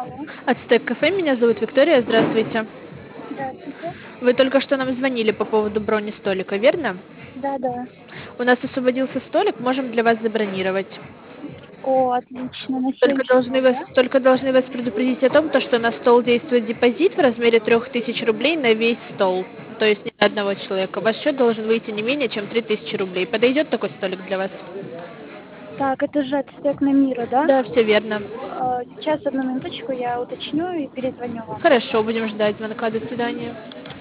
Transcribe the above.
Алло, Ацтек кафе, меня зовут Виктория, здравствуйте. здравствуйте. Вы только что нам звонили по поводу брони столика, верно? Да-да. У нас освободился столик, можем для вас забронировать. О, отлично. На 7 часов, да? Только должны вас предупредить о том, то, что на стол действует депозит в размере 3000 рублей на весь стол. То есть не на одного человека. Ваш счет должен выйти не менее, чем 3000 рублей. Подойдет такой столик для вас? Так, это же «Ацтек на Мира», да? Да, все верно. Сейчас, одну минуточку, я уточню и перезвоню вам. Хорошо, будем ждать звонка. До свидания.